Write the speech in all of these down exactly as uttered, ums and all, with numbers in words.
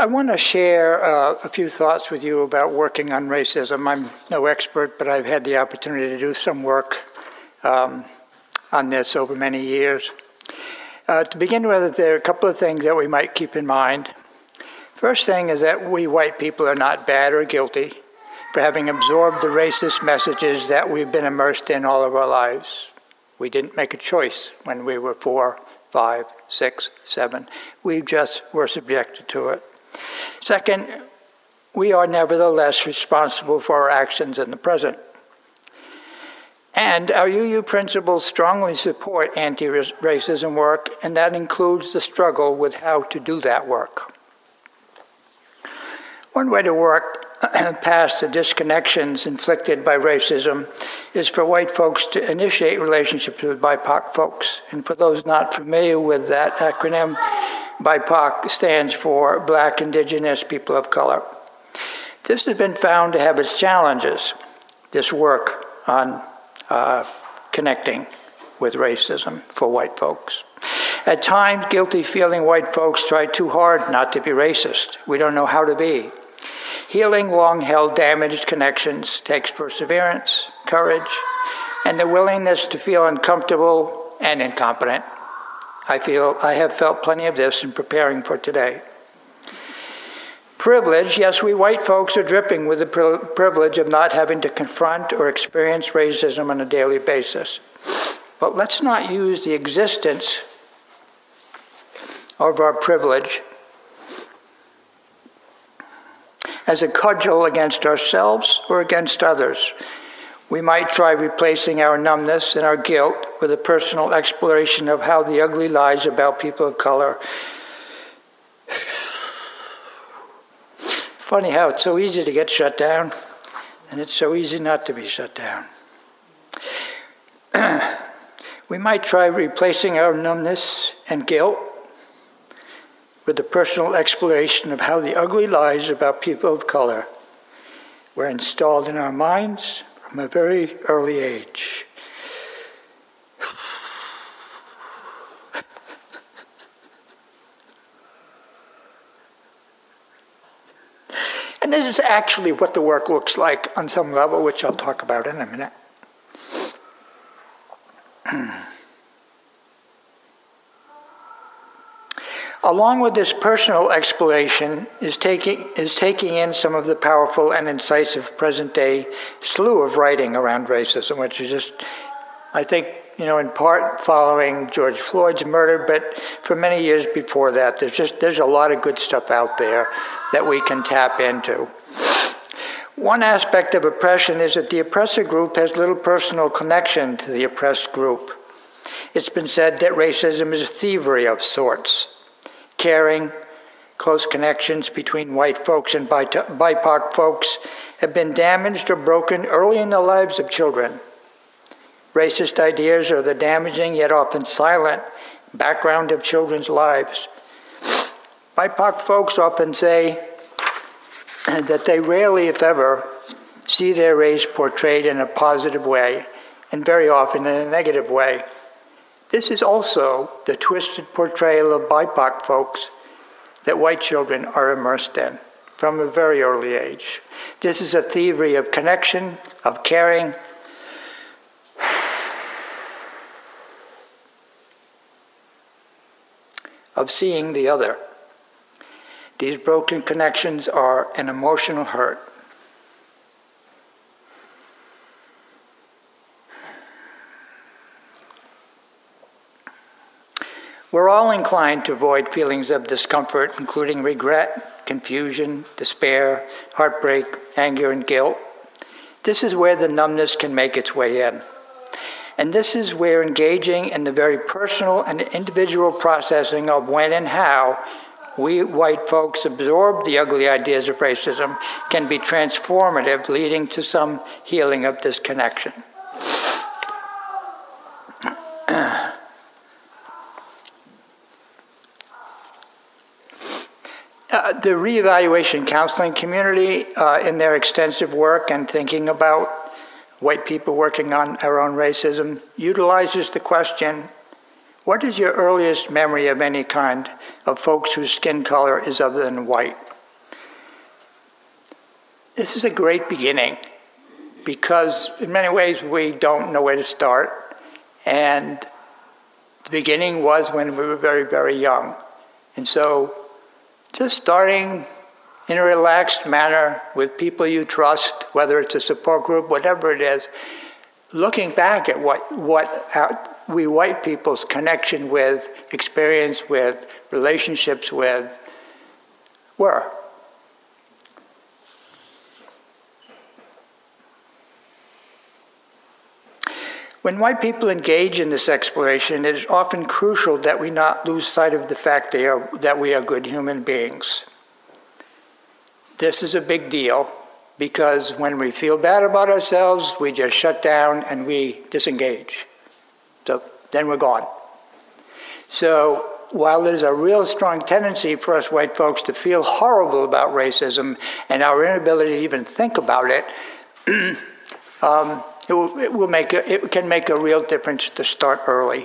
I want to share uh, a few thoughts with you about working on racism. I'm no expert, but I've had the opportunity to do some work um, on this over many years. Uh, to begin with, there are a couple of things that we might keep in mind. First thing is that we white people are not bad or guilty for having absorbed the racist messages that we've been immersed in all of our lives. We didn't make a choice when we were four, five, six, seven. We just were subjected to it. Second, we are nevertheless responsible for our actions in the present. And our U U principles strongly support anti-racism work, and that includes the struggle with how to do that work. One way to work past the disconnections inflicted by racism is for white folks to initiate relationships with B I P O C folks. And for those not familiar with that acronym, B I P O C stands for Black, Indigenous, People of Color. This has been found to have its challenges, this work on uh, connecting with racism for white folks. At times, guilty-feeling white folks try too hard not to be racist. We don't know how to be. Healing long-held damaged connections takes perseverance, courage, and the willingness to feel uncomfortable and incompetent. I feel I have felt plenty of this in preparing for today. Privilege, yes, we white folks are dripping with the privilege of not having to confront or experience racism on a daily basis. But let's not use the existence of our privilege as a cudgel against ourselves or against others. We might try replacing our numbness and our guilt with a personal exploration of how the ugly lies about people of color. Funny how it's so easy to get shut down, and it's so easy not to be shut down. We might try replacing our numbness and guilt with the personal exploration of how the ugly lies about people of color were installed in our minds from a very early age. And this is actually what the work looks like on some level, which I'll talk about in a minute. Along with this personal exploration is taking, is taking in some of the powerful and incisive present-day slew of writing around racism, which is just, I think, you know, in part following George Floyd's murder, but for many years before that, there's just, there's a lot of good stuff out there that we can tap into. One aspect of oppression is that the oppressor group has little personal connection to the oppressed group. It's been said that racism is a thievery of sorts. Caring, close connections between white folks and B I P O C folks have been damaged or broken early in the lives of children. Racist ideas are the damaging yet often silent background of children's lives. B I P O C folks often say that they rarely, if ever, see their race portrayed in a positive way, and very often in a negative way. This is also the twisted portrayal of B I P O C folks that white children are immersed in from a very early age. This is a thievery of connection, of caring, of seeing the other. These broken connections are an emotional hurt. We're all inclined to avoid feelings of discomfort, including regret, confusion, despair, heartbreak, anger, and guilt. This is where the numbness can make its way in. And this is where engaging in the very personal and individual processing of when and how we white folks absorb the ugly ideas of racism can be transformative, leading to some healing of this connection. Uh, the reevaluation counseling community, uh, in their extensive work and thinking about white people working on our own racism, utilizes the question, what is your earliest memory of any kind of folks whose skin color is other than white? this is a great beginning, because in many ways we don't know where to start. And the beginning was when we were very, very young. And so just starting in a relaxed manner with people you trust, whether it's a support group, whatever it is, looking back at what, what our, we white people's connection with, experience with, relationships with were. When white people engage in this exploration, it is often crucial that we not lose sight of the fact they are, that we are good human beings. This is a big deal, because when we feel bad about ourselves, we just shut down and we disengage. So then we're gone. So while there's a real strong tendency for us white folks to feel horrible about racism and our inability to even think about it, um, It will, it will make a, it can make a real difference to start early.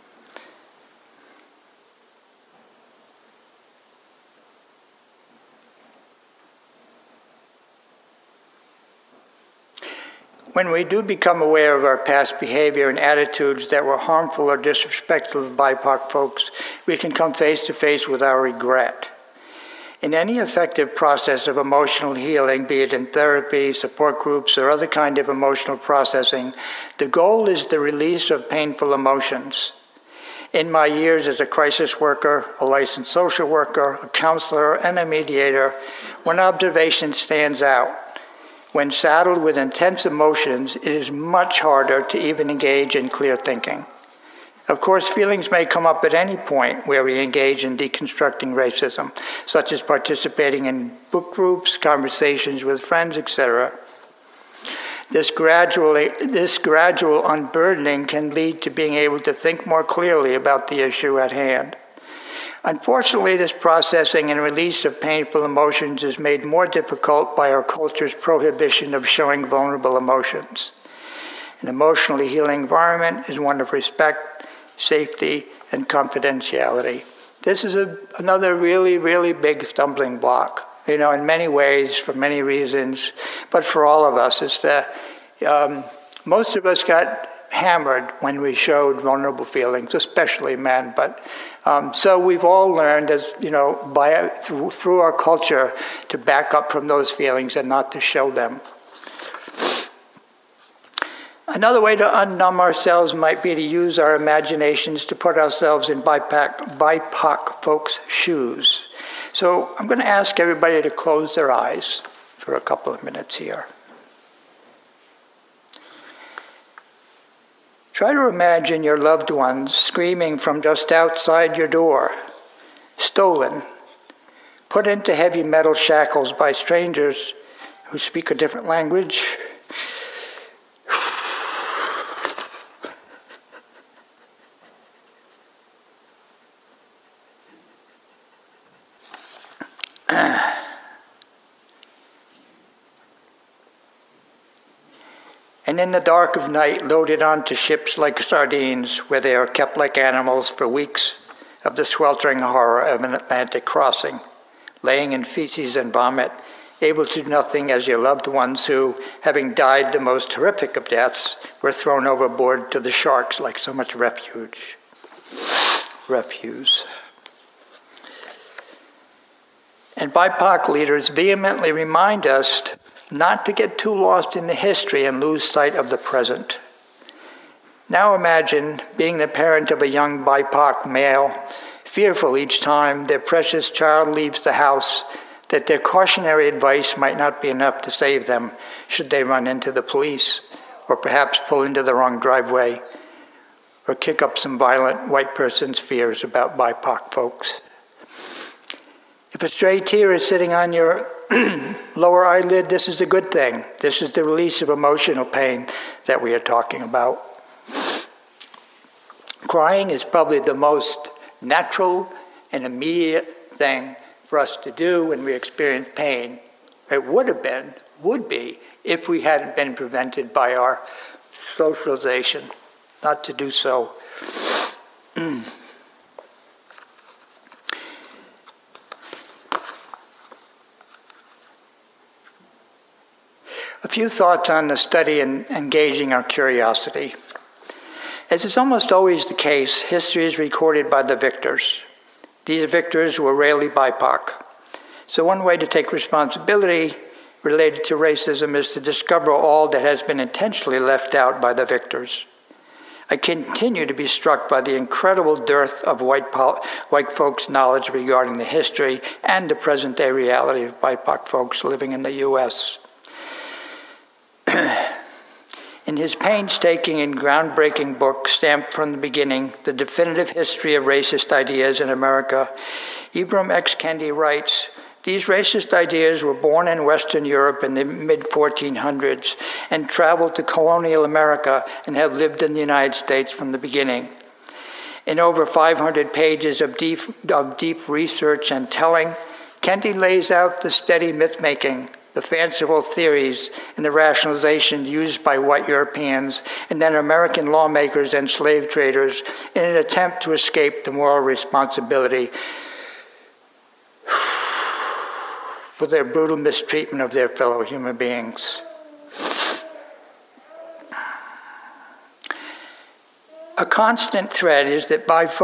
When we do become aware of our past behavior and attitudes that were harmful or disrespectful of B I P O C folks, we can come face to face with our regret. In any effective process of emotional healing, be it in therapy, support groups, or other kind of emotional processing, the goal is the release of painful emotions. In my years as a crisis worker, a licensed social worker, a counselor, and a mediator, one observation stands out. When saddled with intense emotions, it is much harder to even engage in clear thinking. Of course, feelings may come up at any point where we engage in deconstructing racism, such as participating in book groups, conversations with friends, et cetera. This gradually, this gradual unburdening can lead to being able to think more clearly about the issue at hand. Unfortunately, this processing and release of painful emotions is made more difficult by our culture's prohibition of showing vulnerable emotions. An emotionally healing environment is one of respect, safety, and confidentiality. This is a, another really, really big stumbling block, you know, in many ways, for many reasons, but for all of us. It's the, um, most of us got hammered when we showed vulnerable feelings, especially men, but um, so we've all learned, as you know, by through, through our culture, to back up from those feelings and not to show them. Another way to unnumb ourselves might be to use our imaginations to put ourselves in B I P O C folks' shoes. So I'm going to ask everybody to close their eyes for a couple of minutes here. Try to imagine your loved ones screaming from just outside your door, stolen, put into heavy metal shackles by strangers who speak a different language. And in the dark of night, loaded onto ships like sardines, where they are kept like animals for weeks of the sweltering horror of an Atlantic crossing, laying in feces and vomit, able to do nothing as your loved ones who, having died the most horrific of deaths, were thrown overboard to the sharks like so much refuge. Refuse. And B I P O C leaders vehemently remind us not to get too lost in the history and lose sight of the present. Now imagine being the parent of a young B I P O C male, fearful each time their precious child leaves the house that their cautionary advice might not be enough to save them should they run into the police, or perhaps pull into the wrong driveway, or kick up some violent white person's fears about B I P O C folks. If a stray tear is sitting on your lower eyelid, this is a good thing. This is the release of emotional pain that we are talking about. Crying is probably the most natural and immediate thing for us to do when we experience pain. It would have been, would be, if we hadn't been prevented by our socialization not to do so. few thoughts on the study and engaging our curiosity. As is almost always the case, history is recorded by the victors. These victors were rarely B I P O C. So one way to take responsibility related to racism is to discover all that has been intentionally left out by the victors. I continue to be struck by the incredible dearth of white, white folks' knowledge regarding the history and the present-day reality of B I P O C folks living in the U S In his painstaking and groundbreaking book, Stamped from the Beginning, The Definitive History of Racist Ideas in America, Ibram X. Kendi writes, these racist ideas were born in Western Europe in the mid fourteen hundreds and traveled to colonial America and have lived in the United States from the beginning. In over five hundred pages of deep, of deep research and telling, Kendi lays out the steady myth-making, the fanciful theories, and the rationalization used by white Europeans and then American lawmakers and slave traders in an attempt to escape the moral responsibility for their brutal mistreatment of their fellow human beings. A constant thread is that B I P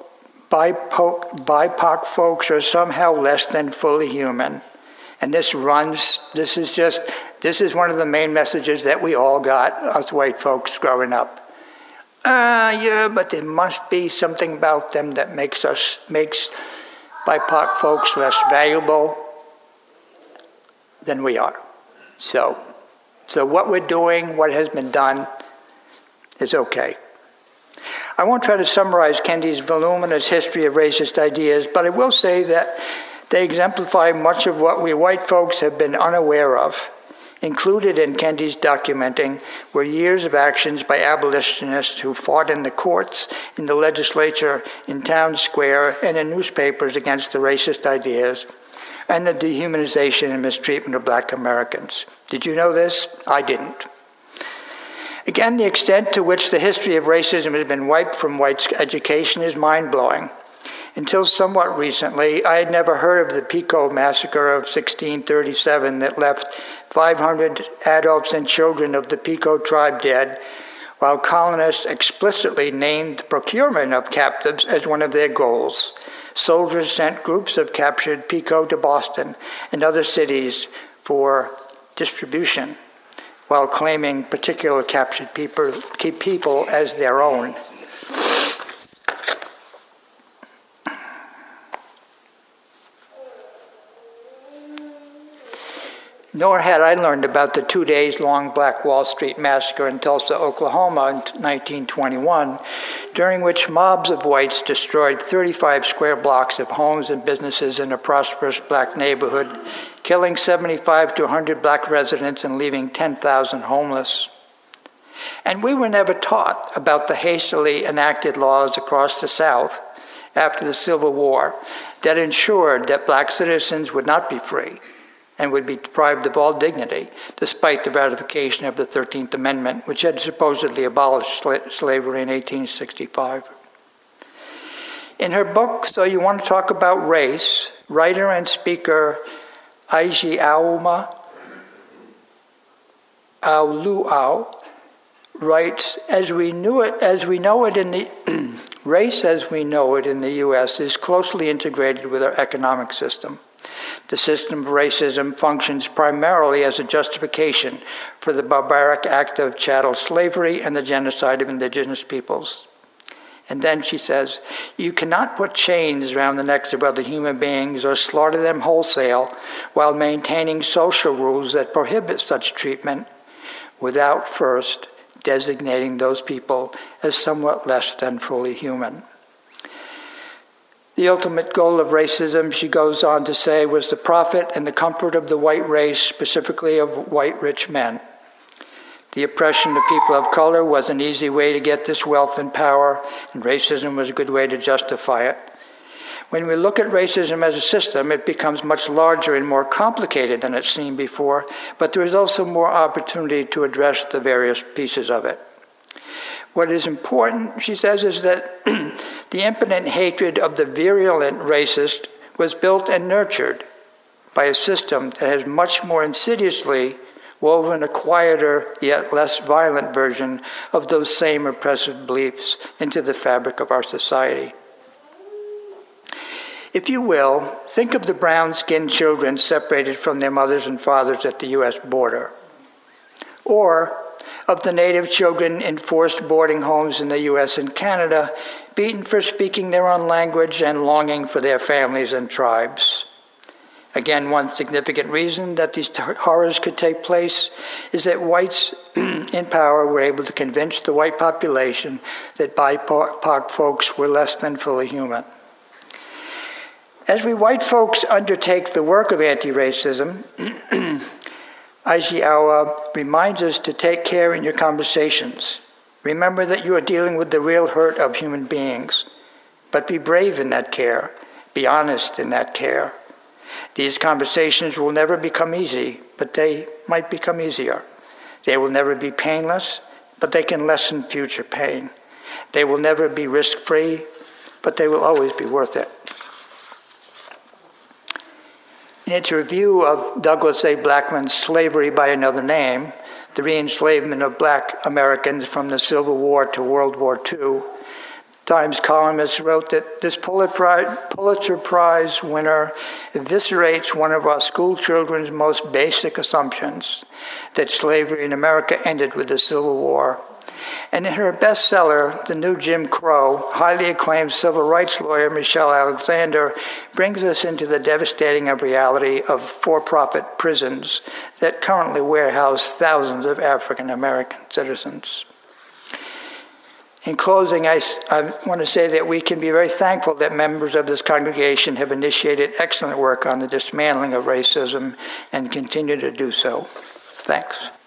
O C folks are somehow less than fully human. And this runs, this is just, this is one of the main messages that we all got, us white folks growing up. Uh, yeah, but there must be something about them that makes us, makes B I P O C folks less valuable than we are. So, so what we're doing, what has been done, is okay. I won't try to summarize Kendi's voluminous history of racist ideas, but I will say that they exemplify much of what we white folks have been unaware of. Included in Kendi's documenting were years of actions by abolitionists who fought in the courts, in the legislature, in town square, and in newspapers against the racist ideas, and the dehumanization and mistreatment of Black Americans. Did you know this? I didn't. Again, the extent to which the history of racism has been wiped from whites' education is mind-blowing. Until somewhat recently, I had never heard of the Pico massacre of sixteen thirty-seven that left five hundred adults and children of the Pico tribe dead, while colonists explicitly named the procurement of captives as one of their goals. Soldiers sent groups of captured Pico to Boston and other cities for distribution, while claiming particular captured people, people as their own. Nor had I learned about the two days long Black Wall Street massacre in Tulsa, Oklahoma in nineteen twenty-one, during which mobs of whites destroyed thirty-five square blocks of homes and businesses in a prosperous Black neighborhood, killing seventy-five to one hundred Black residents and leaving ten thousand homeless. And we were never taught about the hastily enacted laws across the South after the Civil War that ensured that Black citizens would not be free and would be deprived of all dignity, despite the ratification of the thirteenth Amendment, which had supposedly abolished sla- slavery in eighteen sixty-five. In her book, So You Want to Talk About Race, writer and speaker Ijeoma Oluo writes, as we knew it, as we know it in the race as we know it in the U S is closely integrated with our economic system. The system of racism functions primarily as a justification for the barbaric act of chattel slavery and the genocide of indigenous peoples. And then she says, you cannot put chains around the necks of other human beings or slaughter them wholesale while maintaining social rules that prohibit such treatment without first designating those people as somewhat less than fully human. The ultimate goal of racism, she goes on to say, was the profit and the comfort of the white race, specifically of white rich men. The oppression of people of color was an easy way to get this wealth and power, and racism was a good way to justify it. When we look at racism as a system, it becomes much larger and more complicated than it seemed before, but there is also more opportunity to address the various pieces of it. What is important, she says, is that the impotent hatred of the virulent racist was built and nurtured by a system that has much more insidiously woven a quieter yet less violent version of those same oppressive beliefs into the fabric of our society. If you will, think of the brown-skinned children separated from their mothers and fathers at the U S border, or of the Native children in forced boarding homes in the U S and Canada, beaten for speaking their own language and longing for their families and tribes. Again, one significant reason that these horrors could take place is that whites in power were able to convince the white population that B I P O C folks were less than fully human. As we white folks undertake the work of anti-racism, Aisha Awa reminds us to take care in your conversations. Remember that you are dealing with the real hurt of human beings, but be brave in that care, be honest in that care. These conversations will never become easy, but they might become easier. They will never be painless, but they can lessen future pain. They will never be risk-free, but they will always be worth it. In its review of Douglas A. Blackmun's Slavery by Another Name, the re-enslavement of black Americans from the Civil War to World War Two, Times columnist wrote that this Pulitzer Prize winner eviscerates one of our school children's most basic assumptions, that slavery in America ended with the Civil War. And in her bestseller, The New Jim Crow, highly acclaimed civil rights lawyer Michelle Alexander brings us into the devastating reality of for-profit prisons that currently warehouse thousands of African American citizens. In closing, I, I want to say that we can be very thankful that members of this congregation have initiated excellent work on the dismantling of racism and continue to do so. Thanks.